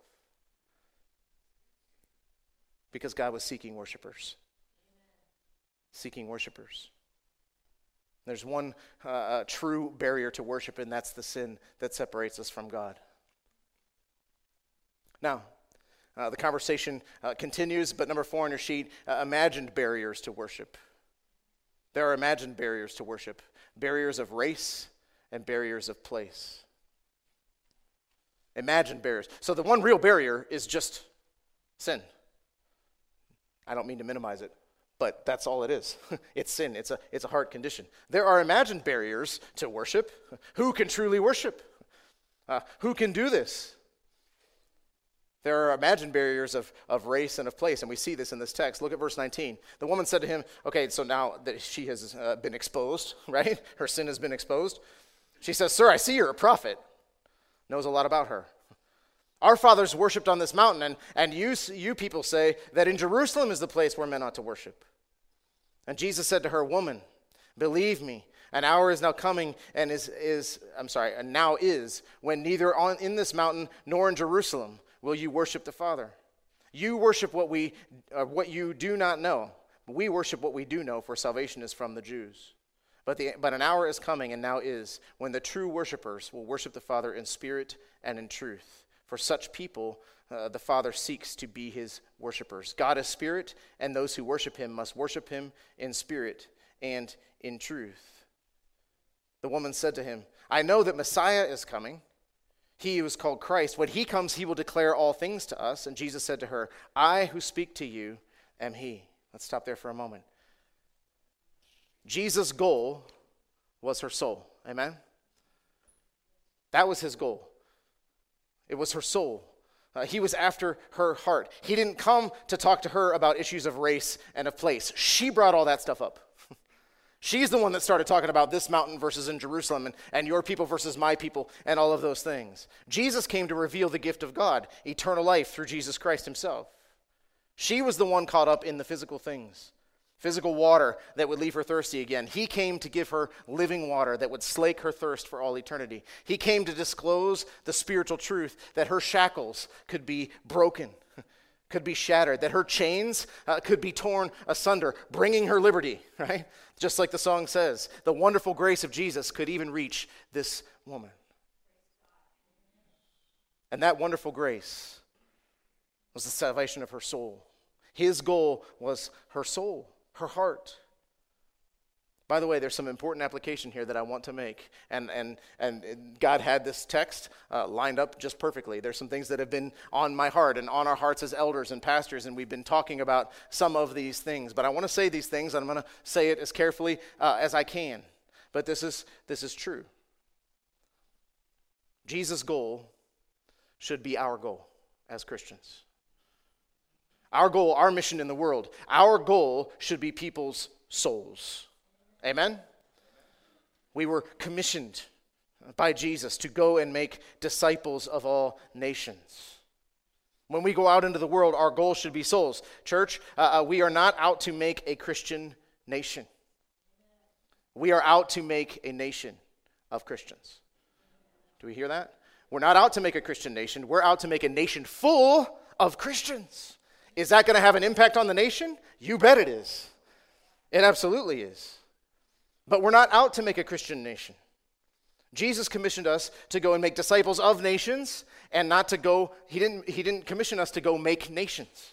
A: Because God was seeking worshipers. Seeking worshipers. There's one uh, true barrier to worship, and that's the sin that separates us from God. Now, Uh, the conversation uh, continues, but number four on your sheet, uh, imagined barriers to worship. There are imagined barriers to worship, barriers of race and barriers of place. Imagined barriers. So the one real barrier is just sin. I don't mean to minimize it, but that's all it is. It's sin. It's a, it's a heart condition. There are imagined barriers to worship. Who can truly worship? Uh, who can do this? There are imagined barriers of, of race and of place, and we see this in this text. Look at verse nineteen. The woman said to him, okay, so now that she has uh, been exposed, right? Her sin has been exposed. She says, sir, I see you're a prophet. Knows a lot about her. Our fathers worshipped on this mountain, and, and you, you people say that in Jerusalem is the place where men ought to worship. And Jesus said to her, woman, believe me, an hour is now coming and is, is I'm sorry, and now is, when neither on in this mountain nor in Jerusalem will you worship the Father. You worship what we, uh, what you do not know. But we worship what we do know, for salvation is from the Jews. But, the, but an hour is coming, and now is, when the true worshipers will worship the Father in spirit and in truth. For such people, uh, the Father seeks to be his worshipers. God is spirit, and those who worship him must worship him in spirit and in truth. The woman said to him, I know that Messiah is coming, he who is called Christ. When he comes, he will declare all things to us. And Jesus said to her, I who speak to you am he. Let's stop there for a moment. Jesus' goal was her soul. Amen? That was his goal. It was her soul. Uh, he was after her heart. He didn't come to talk to her about issues of race and of place. She brought all that stuff up. She's the one that started talking about this mountain versus in Jerusalem and, and your people versus my people and all of those things. Jesus came to reveal the gift of God, eternal life through Jesus Christ himself. She was the one caught up in the physical things. physical water that would leave her thirsty again. He came to give her living water that would slake her thirst for all eternity. He came to disclose the spiritual truth that her shackles could be broken, could be shattered, that her chains uh, could be torn asunder, bringing her liberty, right? Just like the song says, the wonderful grace of Jesus could even reach this woman. And that wonderful grace was the salvation of her soul. His goal was her soul, her heart. By the way, there's some important application here that I want to make. And and and God had this text uh, lined up just perfectly. There's some things that have been on my heart and on our hearts as elders and pastors, and we've been talking about some of these things. But I want to say these things, and I'm going to say it as carefully uh, as I can. But this is this is true. Jesus' goal should be our goal as Christians. Our goal, our mission in the world, our goal should be people's souls. Amen? We were commissioned by Jesus to go and make disciples of all nations. When we go out into the world, our goal should be souls. Church, uh, uh, we are not out to make a Christian nation. We are out to make a nation of Christians. Do we hear that? We're not out to make a Christian nation. We're out to make a nation full of Christians. Is that going to have an impact on the nation? You bet it is. It absolutely is. But we're not out to make a Christian nation. Jesus commissioned us to go and make disciples of nations and not to go, he didn't, he didn't commission us to go make nations.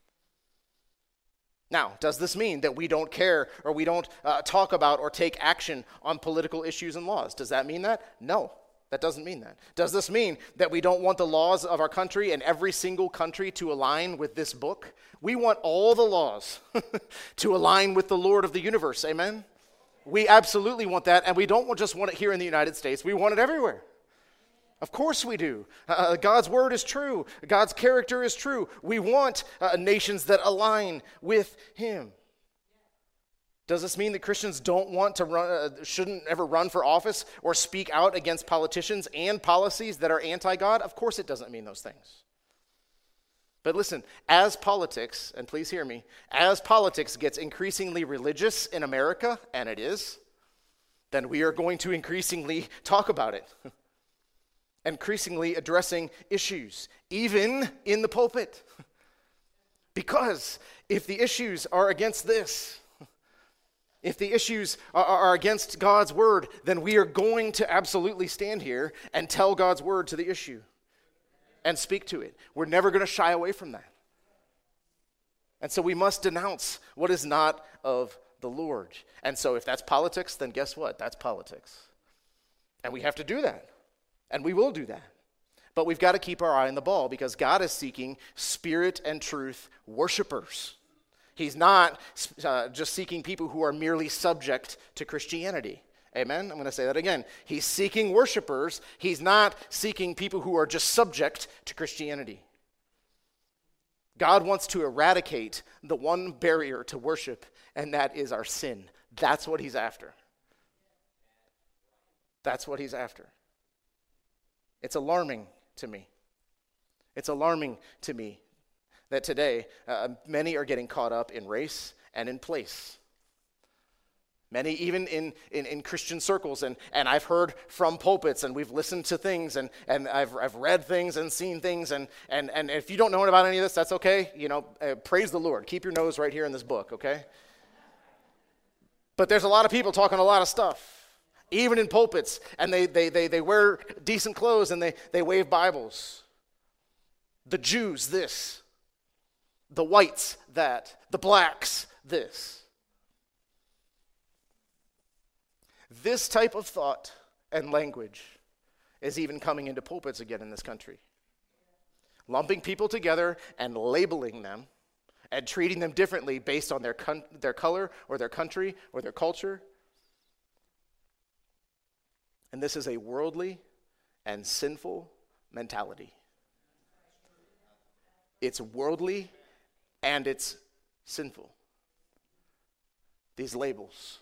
A: Now, does this mean that we don't care or we don't uh, talk about or take action on political issues and laws? Does that mean that? No. That doesn't mean that. Does this mean that we don't want the laws of our country and every single country to align with this book? We want all the laws to align with the Lord of the universe. Amen? We absolutely want that, and we don't just want it here in the United States. We want it everywhere. Of course we do. Uh, God's word is true. God's character is true. We want uh, nations that align with him. Does this mean that Christians don't want to run, uh, shouldn't ever run for office or speak out against politicians and policies that are anti-God? Of course it doesn't mean those things. But listen, as politics, and please hear me, as politics gets increasingly religious in America, and it is, then we are going to increasingly talk about it. Increasingly addressing issues, even in the pulpit. Because if the issues are against this, if the issues are, are against God's word, then we are going to absolutely stand here and tell God's word to the issue and speak to it. We're never going to shy away from that. And so we must denounce what is not of the Lord. And so if that's politics, then guess what? That's politics. And we have to do that. And we will do that. But we've got to keep our eye on the ball because God is seeking spirit and truth worshipers. He's not uh, just seeking people who are merely subject to Christianity. Amen? I'm going to say that again. He's seeking worshipers. He's not seeking people who are just subject to Christianity. God wants to eradicate the one barrier to worship, and that is our sin. That's what he's after. That's what he's after. It's alarming to me. It's alarming to me that today, uh, many are getting caught up in race and in place. Many even in, in, in Christian circles, and, and I've heard from pulpits, and we've listened to things, and, and I've I've read things and seen things, and, and, and if you don't know about any of this, that's okay. You know, uh, praise the Lord. Keep your nose right here in this book, okay? But there's a lot of people talking a lot of stuff, even in pulpits, and they they they, they wear decent clothes, and they, they wave Bibles. The Jews, this. The whites, that. The blacks, this. This type of thought and language is even coming into pulpits again in this country. Lumping people together and labeling them and treating them differently based on their con- their color or their country or their culture. And this is a worldly and sinful mentality. It's worldly and it's sinful. These labels.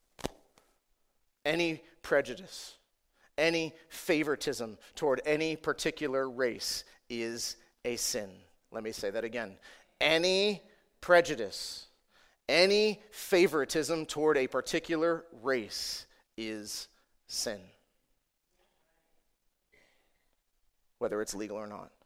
A: Any prejudice, any favoritism toward any particular race is a sin. Let me say that again. Any prejudice, Any favoritism toward a particular race is sin, whether it's legal or not.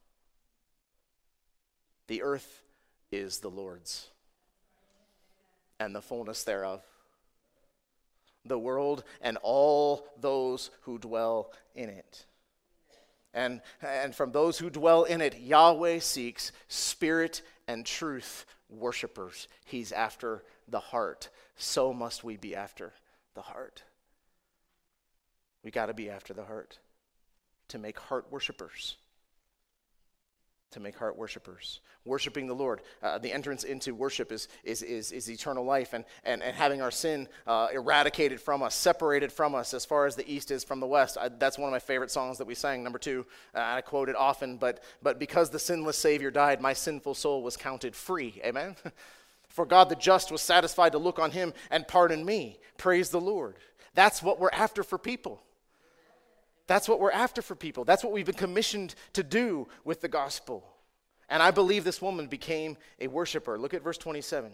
A: The earth is the Lord's, and the fullness thereof, the world and all those who dwell in it. And, and from those who dwell in it, Yahweh seeks spirit and truth worshipers. He's after the heart. So must we be after the heart. We got to be after the heart to make heart worshipers. To make heart worshipers. Worshiping the Lord. Uh, the entrance into worship is is is, is eternal life, and, and, and having our sin uh, eradicated from us, separated from us as far as the east is from the west. I, that's one of my favorite songs that we sang, number two. Uh, I quote it often, but, but because the sinless Savior died, my sinful soul was counted free. Amen? For God the just was satisfied to look on him and pardon me. Praise the Lord. That's what we're after for people. That's what we're after for people. That's what we've been commissioned to do with the gospel. And I believe this woman became a worshiper. Look at verse twenty-seven.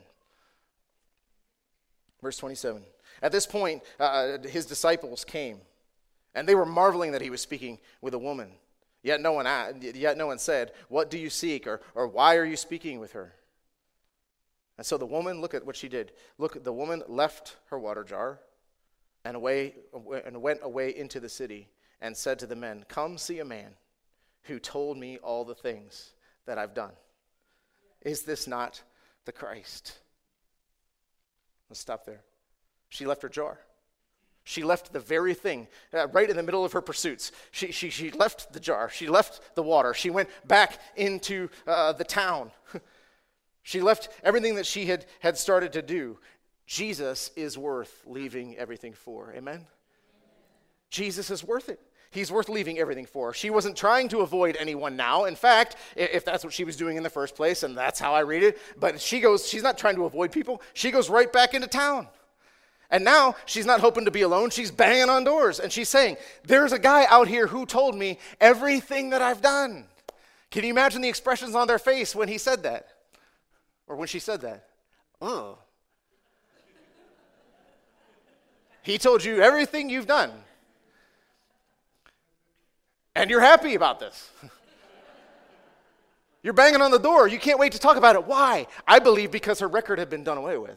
A: Verse twenty-seven. At this point, uh, his disciples came, and they were marveling that he was speaking with a woman. Yet no one, yet no one said, "What do you seek?" or, or "Why are you speaking with her?" And so the woman, look at what she did. Look, the woman left her water jar and away and went away into the city, and said to the men, "Come see a man who told me all the things that I've done. Is this not the Christ?" Let's stop there. She left her jar. She left the very thing uh, right in the middle of her pursuits. She, she, she left the jar. She left the water. She went back into uh, the town. She left everything that she had, had started to do. Jesus is worth leaving everything for. Amen? Jesus is worth it. He's worth leaving everything for. She wasn't trying to avoid anyone now. In fact, if that's what she was doing in the first place, and that's how I read it, but she goes, she's not trying to avoid people. She goes right back into town. And now she's not hoping to be alone. She's banging on doors, and she's saying, "There's a guy out here who told me everything that I've done." Can you imagine the expressions on their face when he said that? Or when she said that? Oh. He told you everything you've done. And you're happy about this. You're banging on the door. You can't wait to talk about it. Why? I believe because her record had been done away with.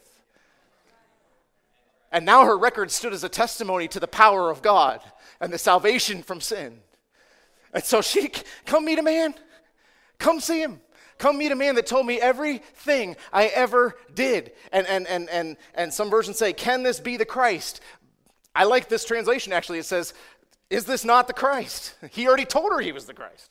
A: And now her record stood as a testimony to the power of God and the salvation from sin. And so she, come meet a man. Come see him. Come meet a man that told me everything I ever did. And, and, and, and, and some versions say, "Can this be the Christ?" I like this translation, actually. It says, "Is this not the Christ?" He already told her he was the Christ.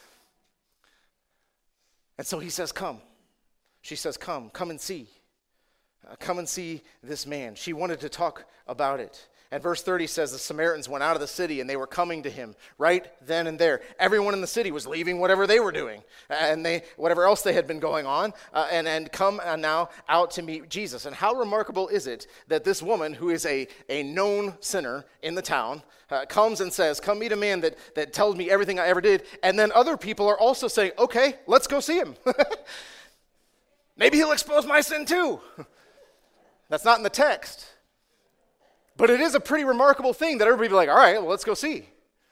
A: And so he says, "Come." She says, "Come, come and see. Uh, come and see this man." She wanted to talk about it. And verse thirty says the Samaritans went out of the city and they were coming to him right then and there. Everyone in the city was leaving whatever they were doing and they whatever else they had been going on uh, and, and come uh, now out to meet Jesus. And how remarkable is it that this woman, who is a, a known sinner in the town, uh, comes and says, "Come meet a man that, that tells me everything I ever did." And then other people are also saying, "Okay, let's go see him." Maybe he'll expose my sin too. That's not in the text. But it is a pretty remarkable thing that everybody be like, "All right, well, let's go see."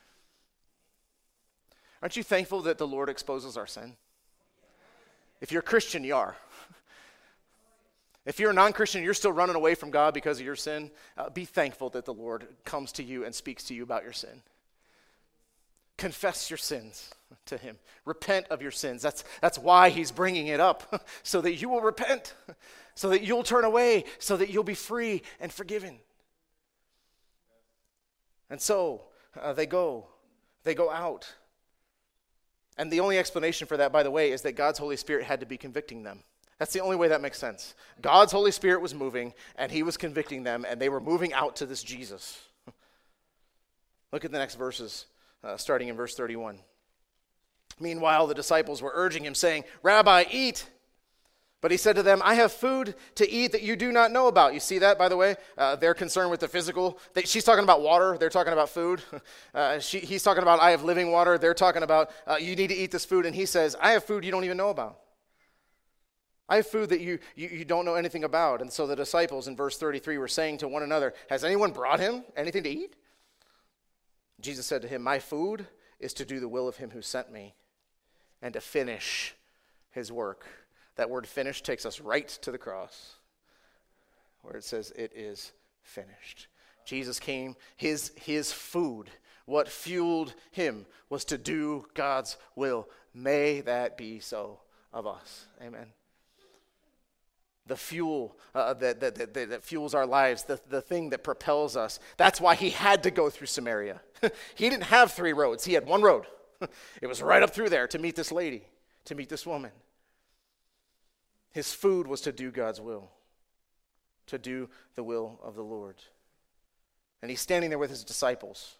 A: Aren't you thankful that the Lord exposes our sin? If you're a Christian, you are. If you're a non-Christian, you're still running away from God because of your sin, uh, be thankful that the Lord comes to you and speaks to you about your sin. Confess your sins to him. Repent of your sins. That's, that's why he's bringing it up, so that you will repent, so that you'll turn away, so that you'll be free and forgiven. And so uh, they go, they go out. And the only explanation for that, by the way, is that God's Holy Spirit had to be convicting them. That's the only way that makes sense. God's Holy Spirit was moving, and he was convicting them, and they were moving out to this Jesus. Look at the next verses, uh, starting in verse thirty-one. Meanwhile, the disciples were urging him, saying, "Rabbi, eat." But he said to them, "I have food to eat that you do not know about." You see that, by the way? Uh, they're concerned with the physical. They, she's talking about water. They're talking about food. Uh, she, he's talking about, "I have living water." They're talking about, uh, "You need to eat this food." And he says, "I have food you don't even know about." I have food that you, you, you don't know anything about. And so the disciples in verse thirty-three were saying to one another, has anyone brought him anything to eat? Jesus said to him, my food is to do the will of him who sent me and to finish his work. That word finish takes us right to the cross where it says it is finished. Jesus came, his, his food, what fueled him was to do God's will. May that be so of us. Amen. The fuel uh, that, that, that, that fuels our lives, the, the thing that propels us. That's why he had to go through Samaria. He didn't have three roads. He had one road. It was right up through there to meet this lady, to meet this woman. His food was to do God's will, to do the will of the Lord. And he's standing there with his disciples.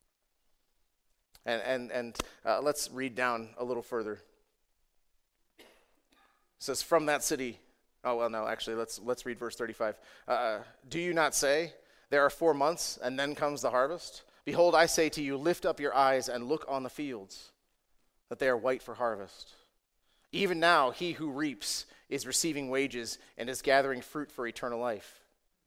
A: And, and, and uh, let's read down a little further. It says, from that city... Oh, well, no, actually, let's let's read verse thirty-five. Uh, do you not say, there are four months, and then comes the harvest? Behold, I say to you, lift up your eyes and look on the fields, that they are white for harvest. Even now, he who reaps is receiving wages and is gathering fruit for eternal life.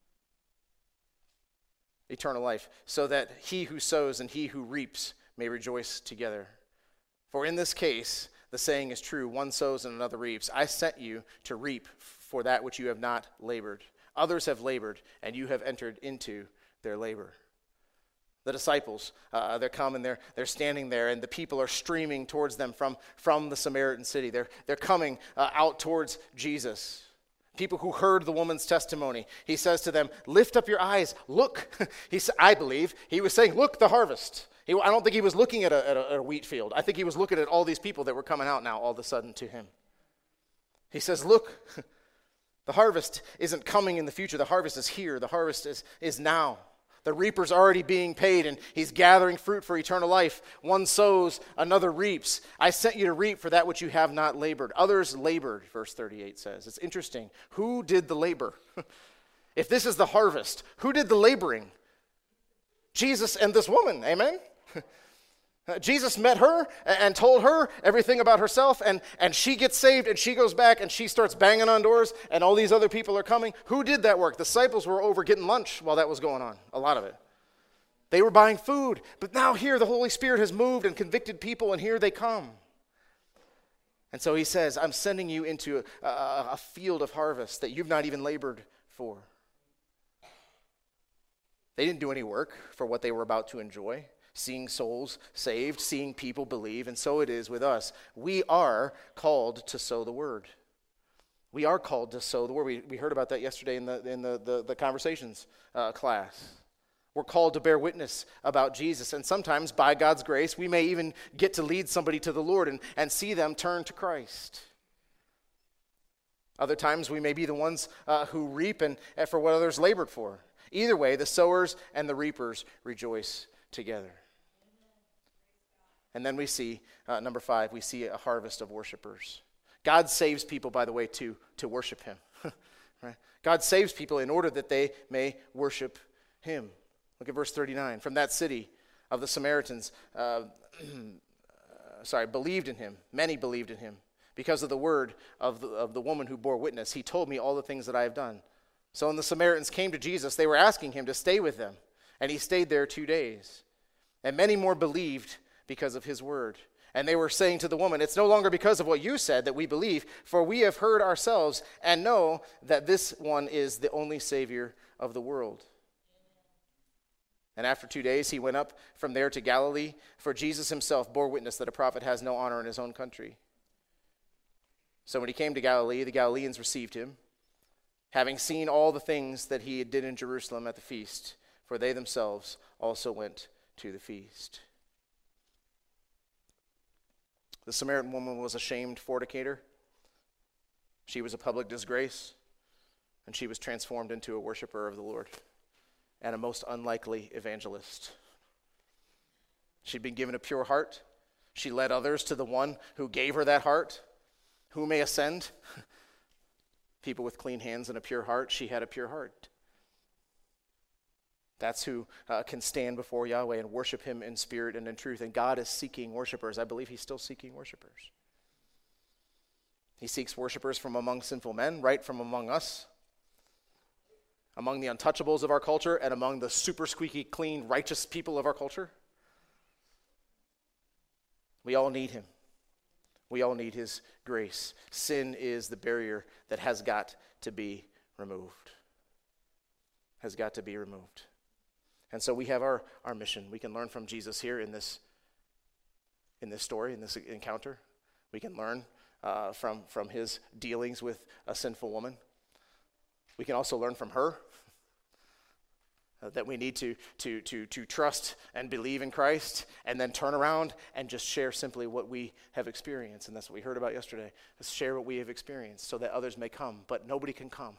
A: Eternal life, so that he who sows and he who reaps may rejoice together. For in this case, the saying is true, one sows and another reaps. I sent you to reap for that which you have not labored. Others have labored, and you have entered into their labor. The disciples, uh, they're coming, they're, they're standing there, and the people are streaming towards them from, from the Samaritan city. They're, they're coming uh, out towards Jesus. People who heard the woman's testimony. He says to them, lift up your eyes, look. he sa- I believe he was saying, look, the harvest. He, I don't think he was looking at a, at, a, at a wheat field. I think he was looking at all these people that were coming out now all of a sudden to him. He says, look, the harvest isn't coming in the future. The harvest is here. The harvest is, is now. The reaper's already being paid, and he's gathering fruit for eternal life. One sows, another reaps. I sent you to reap for that which you have not labored. Others labored, verse thirty-eight says. It's interesting. Who did the labor? If this is the harvest, who did the laboring? Jesus and this woman, amen? Jesus met her and told her everything about herself, and, and she gets saved, and she goes back, and she starts banging on doors, and all these other people are coming. Who did that work? The disciples were over getting lunch while that was going on, a lot of it. They were buying food, but now here the Holy Spirit has moved and convicted people, and here they come. And so he says, I'm sending you into a, a, a field of harvest that you've not even labored for. They didn't do any work for what they were about to enjoy. Seeing souls saved, seeing people believe, and so it is with us. We are called to sow the word. We are called to sow the word. We, we heard about that yesterday in the in the, the, the conversations uh, class. We're called to bear witness about Jesus, and sometimes, by God's grace, we may even get to lead somebody to the Lord and, and see them turn to Christ. Other times, we may be the ones uh, who reap and, and for what others labored for. Either way, the sowers and the reapers rejoice together. And then we see, uh, number five, we see a harvest of worshipers. God saves people, by the way, to, to worship him. Right? God saves people in order that they may worship him. Look at verse thirty-nine. From that city of the Samaritans, uh, sorry, believed in him. Many believed in him. Because of the word of the, of the woman who bore witness, he told me all the things that I have done. So when the Samaritans came to Jesus, they were asking him to stay with them. And he stayed there two days. And many more believed because of his word. And they were saying to the woman, it's no longer because of what you said that we believe, for we have heard ourselves and know that this one is the only Savior of the world. And after two days he went up from there to Galilee, for Jesus himself bore witness that a prophet has no honor in his own country. So when he came to Galilee, the Galileans received him, having seen all the things that he did in Jerusalem at the feast, for they themselves also went to the feast. The Samaritan woman was a shamed fornicator. She was a public disgrace, and she was transformed into a worshiper of the Lord and a most unlikely evangelist. She'd been given a pure heart. She led others to the one who gave her that heart. Who may ascend? People with clean hands and a pure heart. She had a pure heart. That's who uh, can stand before Yahweh and worship him in spirit and in truth. And God is seeking worshipers. I believe he's still seeking worshipers. He seeks worshipers from among sinful men, right from among us, among the untouchables of our culture, and among the super squeaky clean, righteous people of our culture. We all need him. We all need his grace. Sin is the barrier that has got to be removed. Has got to be removed. And so we have our, our mission. We can learn from Jesus here in this, in this story, in this encounter. We can learn uh, from, from his dealings with a sinful woman. We can also learn from her uh, that we need to, to, to, to trust and believe in Christ and then turn around and just share simply what we have experienced. And that's what we heard about yesterday. Let's share what we have experienced so that others may come. But nobody can come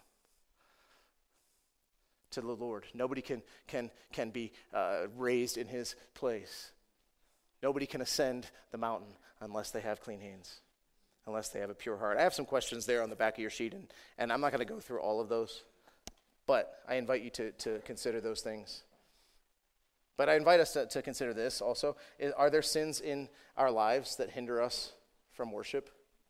A: to the Lord. Nobody can, can, can be uh, raised in his place. Nobody can ascend the mountain unless they have clean hands, unless they have a pure heart. I have some questions there on the back of your sheet, and, and I'm not going to go through all of those, but I invite you to, to consider those things. But I invite us to, to consider this also. Are there sins in our lives that hinder us from worship?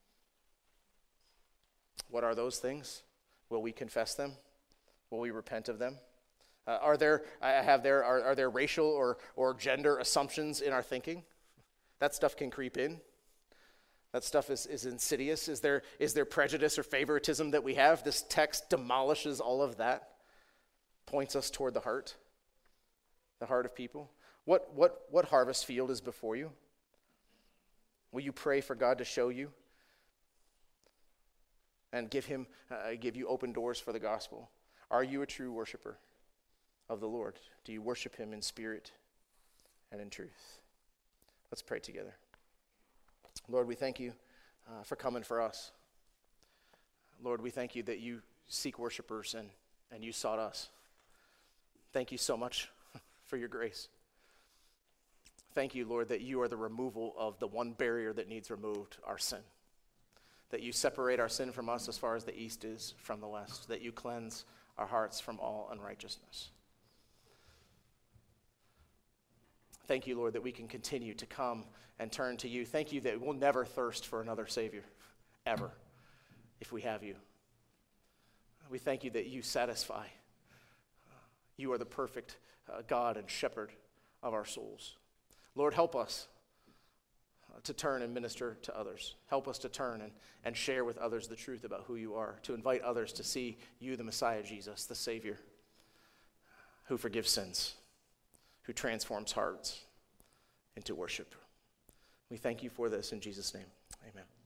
A: What are those things? Will we confess them? Will we repent of them? Uh, are there I have there are, are there racial or or gender assumptions in our thinking? That stuff can creep in. That stuff is, is insidious. Is there is there prejudice or favoritism that we have? This text demolishes all of that, points us toward the heart, the heart of people. What what what harvest field is before you? Will you pray for God to show you and give him uh, give you open doors for the gospel? Are you a true worshiper of the Lord? Do you worship him in spirit and in truth? Let's pray together. Lord, we thank you uh, for coming for us. Lord, we thank you that you seek worshipers and, and you sought us. Thank you so much for your grace. Thank you, Lord, that you are the removal of the one barrier that needs removed, our sin. That you separate our sin from us as far as the east is from the west. That you cleanse our hearts from all unrighteousness. Thank you, Lord, that we can continue to come and turn to you. Thank you that we'll never thirst for another Savior, ever, if we have you. We thank you that you satisfy. You are the perfect uh, God and shepherd of our souls. Lord, help us uh, to turn and minister to others. Help us to turn and, and share with others the truth about who you are, to invite others to see you, the Messiah, Jesus, the Savior, who forgives sins, who transforms hearts into worship. We thank you for this in Jesus' name. Amen.